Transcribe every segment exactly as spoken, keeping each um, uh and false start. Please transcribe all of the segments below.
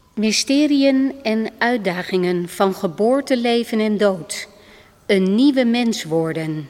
Mysteriën en uitdagingen van geboorte, leven en dood. Een nieuwe mens worden.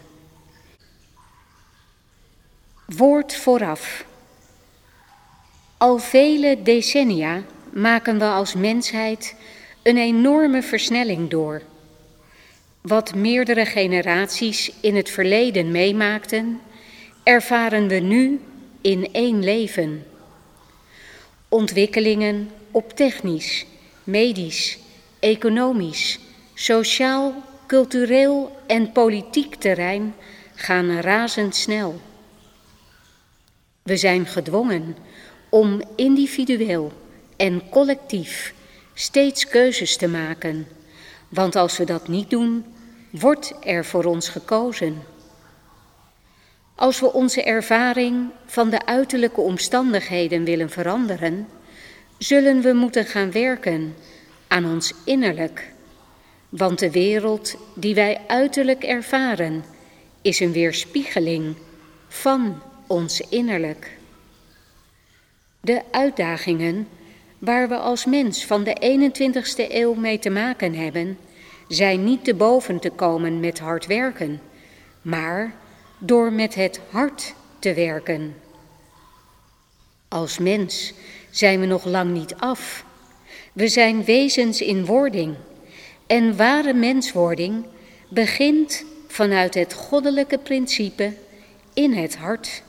Woord vooraf. Al vele decennia maken we als mensheid een enorme versnelling door. Wat meerdere generaties in het verleden meemaakten, ervaren we nu in één leven. Ontwikkelingen op technisch, medisch, economisch, sociaal, cultureel en politiek terrein gaan razendsnel. We zijn gedwongen om individueel en collectief steeds keuzes te maken, want als we dat niet doen, wordt er voor ons gekozen. Als we onze ervaring van de uiterlijke omstandigheden willen veranderen, zullen we moeten gaan werken aan ons innerlijk. Want de wereld die wij uiterlijk ervaren is een weerspiegeling van ons innerlijk. De uitdagingen waar we als mens van de eenentwintigste eeuw mee te maken hebben, zijn niet te boven te komen met hard werken, maar door met het hart te werken. Als mens zijn we nog lang niet af. We zijn wezens in wording. En ware menswording begint vanuit het goddelijke principe in het hart.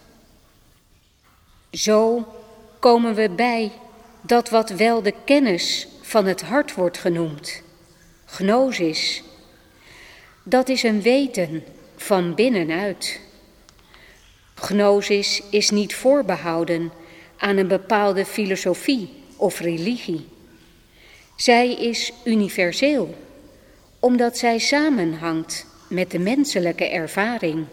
Zo komen we bij dat wat wel de kennis van het hart wordt genoemd, gnosis. Dat is een weten van binnenuit. Gnosis is niet voorbehouden aan een bepaalde filosofie of religie. Zij is universeel, omdat zij samenhangt met de menselijke ervaring.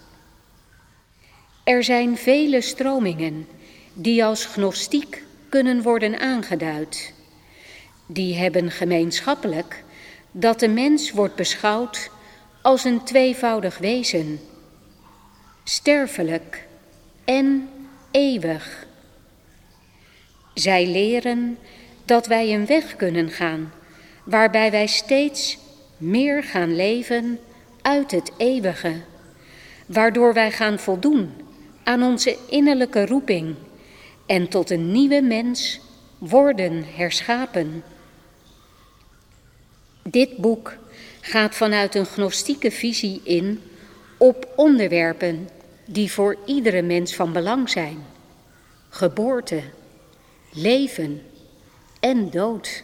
Er zijn vele stromingen die als gnostiek kunnen worden aangeduid. Die hebben gemeenschappelijk dat de mens wordt beschouwd als een tweevoudig wezen, sterfelijk en eeuwig. Zij leren dat wij een weg kunnen gaan, waarbij wij steeds meer gaan leven uit het eeuwige, waardoor wij gaan voldoen aan onze innerlijke roeping en tot een nieuwe mens worden herschapen. Dit boek gaat vanuit een gnostieke visie in op onderwerpen die voor iedere mens van belang zijn: geboorte, leven en dood.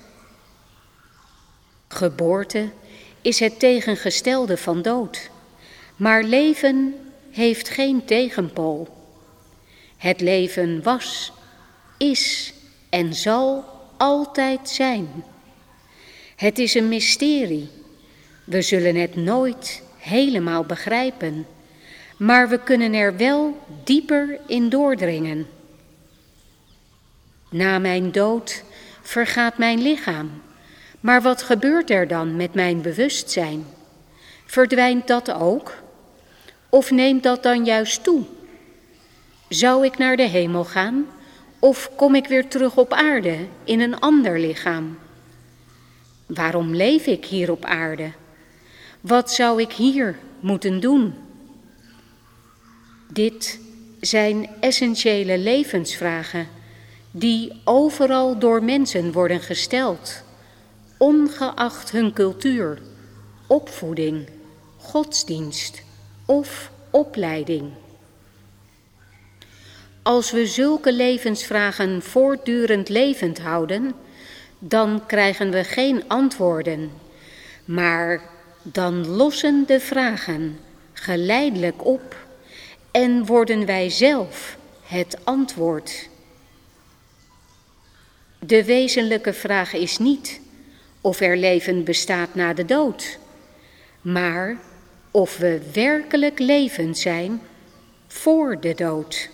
Geboorte is het tegengestelde van dood, maar leven heeft geen tegenpool. Het leven was, is en zal altijd zijn. Het is een mysterie. We zullen het nooit helemaal begrijpen, maar we kunnen er wel dieper in doordringen. Na mijn dood vergaat mijn lichaam, maar wat gebeurt er dan met mijn bewustzijn? Verdwijnt dat ook? Of neemt dat dan juist toe? Zou ik naar de hemel gaan of kom ik weer terug op aarde in een ander lichaam? Waarom leef ik hier op aarde? Wat zou ik hier moeten doen? Dit zijn essentiële levensvragen die overal door mensen worden gesteld, ongeacht hun cultuur, opvoeding, godsdienst of opleiding. Als we zulke levensvragen voortdurend levend houden, dan krijgen we geen antwoorden, maar dan lossen de vragen geleidelijk op en worden wij zelf het antwoord. De wezenlijke vraag is niet of er leven bestaat na de dood, maar of we werkelijk levend zijn voor de dood.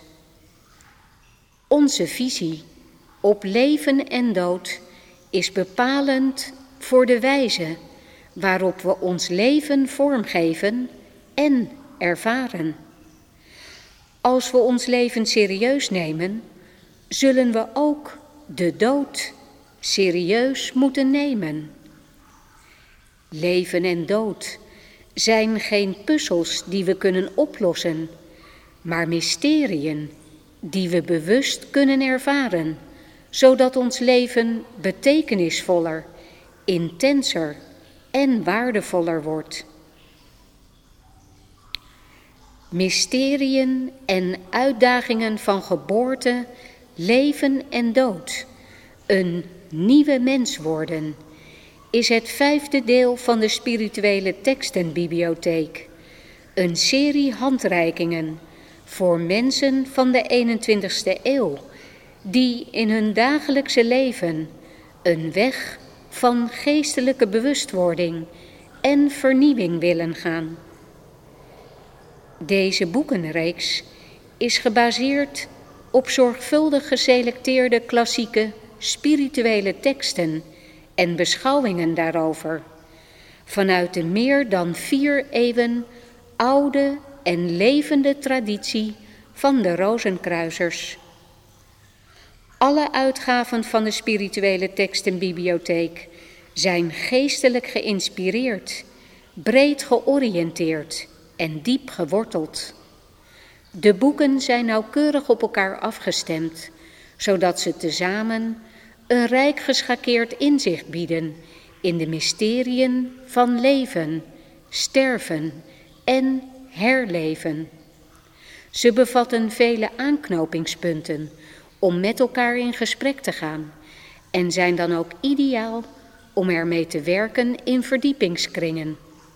Onze visie op leven en dood is bepalend voor de wijze waarop we ons leven vormgeven en ervaren. Als we ons leven serieus nemen, zullen we ook de dood serieus moeten nemen. Leven en dood zijn geen puzzels die we kunnen oplossen, maar mysteriën die we bewust kunnen ervaren, zodat ons leven betekenisvoller, intenser en waardevoller wordt. Mysteriën en uitdagingen van geboorte, leven en dood, een nieuwe mens worden, is het vijfde deel van de spirituele tekstenbibliotheek. Een serie handreikingen voor mensen van de eenentwintigste eeuw, die in hun dagelijkse leven een weg van geestelijke bewustwording en vernieuwing willen gaan. Deze boekenreeks is gebaseerd op zorgvuldig geselecteerde klassieke spirituele teksten en beschouwingen daarover, vanuit de meer dan vier eeuwen oude en levende traditie van de Rozenkruisers. Alle uitgaven van de spirituele tekstenbibliotheek zijn geestelijk geïnspireerd, breed georiënteerd en diep geworteld. De boeken zijn nauwkeurig op elkaar afgestemd, zodat ze tezamen een rijk geschakeerd inzicht bieden in de mysteriën van leven, sterven en herleven. Ze bevatten vele aanknopingspunten om met elkaar in gesprek te gaan en zijn dan ook ideaal om ermee te werken in verdiepingskringen.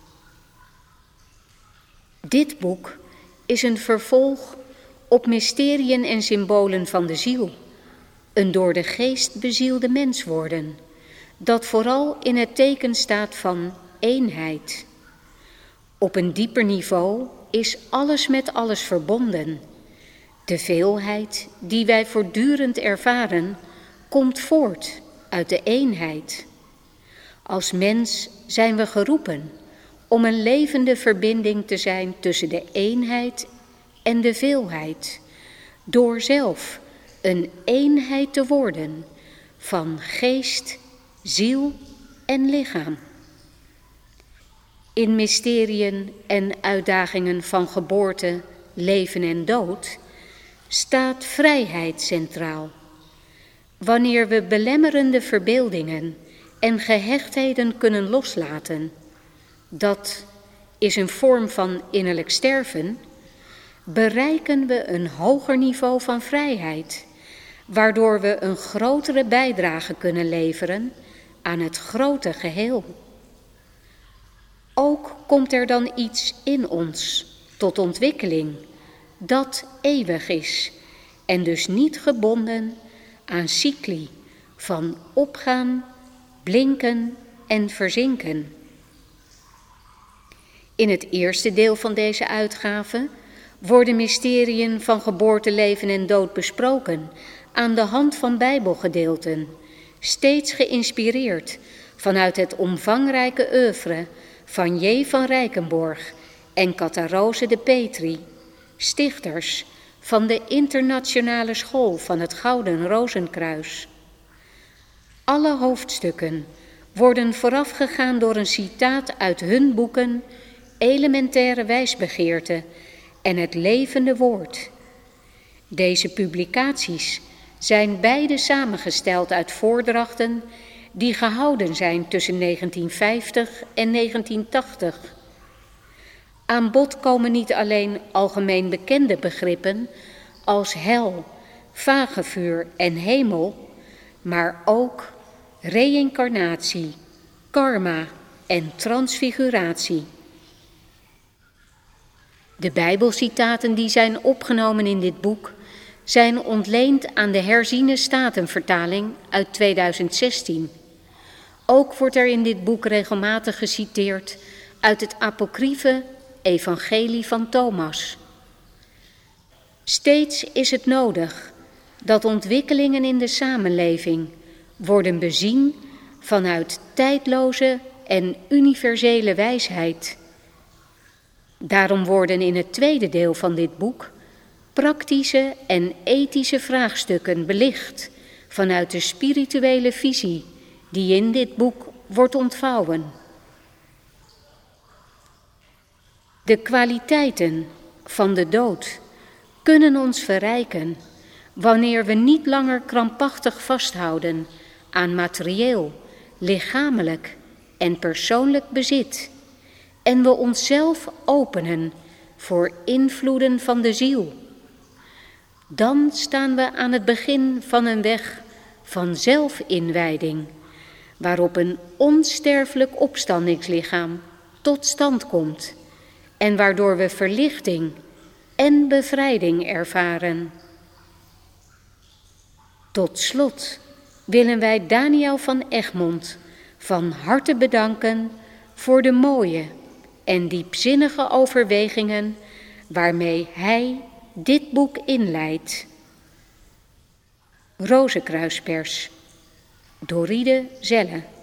Dit boek is een vervolg op mysteriën en symbolen van de ziel, een door de geest bezielde mens worden, dat vooral in het teken staat van eenheid. Op een dieper niveau is alles met alles verbonden. De veelheid die wij voortdurend ervaren, komt voort uit de eenheid. Als mens zijn we geroepen om een levende verbinding te zijn tussen de eenheid en de veelheid, door zelf een eenheid te worden van geest, ziel en lichaam. In mysteriën en uitdagingen van geboorte, leven en dood staat vrijheid centraal. Wanneer we belemmerende verbeeldingen en gehechtheden kunnen loslaten, dat is een vorm van innerlijk sterven, bereiken we een hoger niveau van vrijheid, waardoor we een grotere bijdrage kunnen leveren aan het grote geheel. Ook komt er dan iets in ons tot ontwikkeling dat eeuwig is en dus niet gebonden aan cycli van opgaan, blinken en verzinken. In het eerste deel van deze uitgave worden mysteriën van geboorte, leven en dood besproken aan de hand van Bijbelgedeelten, steeds geïnspireerd vanuit het omvangrijke oeuvre van J. van Rijkenborg en Catharose de Petri, stichters van de internationale school van het Gouden Rozenkruis. Alle hoofdstukken worden voorafgegaan door een citaat uit hun boeken Elementaire wijsbegeerte en Het levende woord. Deze publicaties zijn beide samengesteld uit voordrachten die gehouden zijn tussen negentien vijftig en negentien tachtig. Aan bod komen niet alleen algemeen bekende begrippen als hel, vagevuur en hemel, maar ook reïncarnatie, karma en transfiguratie. De Bijbelcitaten die zijn opgenomen in dit boek zijn ontleend aan de herziene statenvertaling uit tweeduizend zestien. Ook wordt er in dit boek regelmatig geciteerd uit het apocryfe Evangelie van Thomas. Steeds is het nodig dat ontwikkelingen in de samenleving worden bezien vanuit tijdloze en universele wijsheid. Daarom worden in het tweede deel van dit boek praktische en ethische vraagstukken belicht vanuit de spirituele visie die in dit boek wordt ontvouwen. De kwaliteiten van de dood kunnen ons verrijken wanneer we niet langer krampachtig vasthouden aan materieel, lichamelijk en persoonlijk bezit en we onszelf openen voor invloeden van de ziel. Dan staan we aan het begin van een weg van zelfinwijding, waarop een onsterfelijk opstandingslichaam tot stand komt en waardoor we verlichting en bevrijding ervaren. Tot slot willen wij Daniel van Egmond van harte bedanken voor de mooie en diepzinnige overwegingen waarmee hij dit boek inleidt. Rozenkruispers, Doride Zelle.